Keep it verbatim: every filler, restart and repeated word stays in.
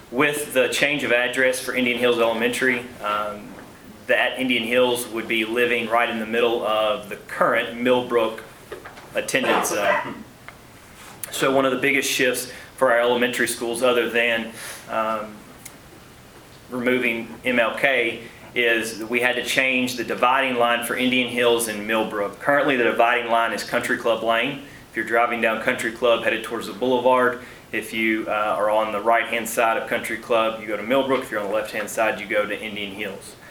with the change of address for Indian Hills Elementary, um, that Indian Hills would be living right in the middle of the current Millbrook attendance zone. So one of the biggest shifts for our elementary schools, other than um, removing M L K, is that we had to change the dividing line for Indian Hills and Millbrook. Currently the dividing line is Country Club Lane. If you're driving down Country Club headed towards the boulevard, if you uh, are on the right hand side of Country Club, you go to Millbrook. If you're on the left hand side, you go to Indian Hills.